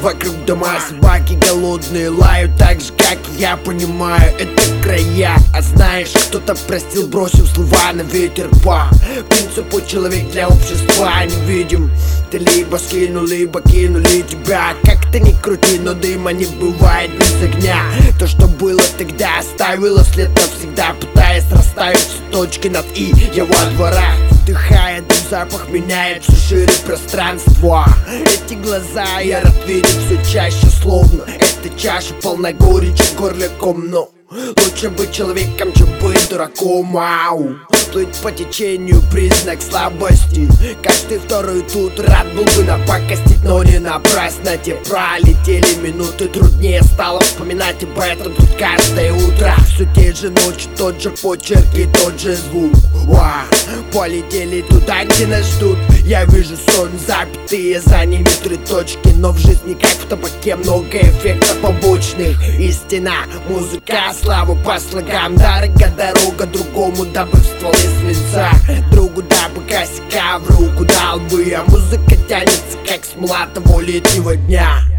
вокруг дома, собаки голодные лают, так же как и я понимаю, это края. А знаешь, кто-то простил, бросил слова на ветер по принципу человек для общества невидим. Ты либо скинул, либо кинули тебя. Как-то не крути, но дыма не бывает без огня. То, что было тогда, оставило след навсегда, пытаясь расставить все точки над «и». Я во дворах, вдыхая дым, запах меняет все шире пространство. Эти глаза я рад видеть все чаще, словно эта чаша полна горечи, в горле комно. Лучше быть человеком, чем быть дураком. Ау. Плыть по течению признак слабости. Каждый второй тут рад был бы напакостить, но не напрасно. Те пролетели минуты, труднее стало вспоминать об этом тут каждое утро. Все те же ночи, тот же почерк и тот же звук. Полетели туда, где нас ждут. Я вижу сон, запятые, за ними три точки. Но в жизни, как в табаке, много эффектов побочных. Истина, музыка, слава по слогам. Дорога дорога другому, добыв стволы свинца. Другу дабы косяка в руку дал бы. А музыка тянется, как смола того летнего дня.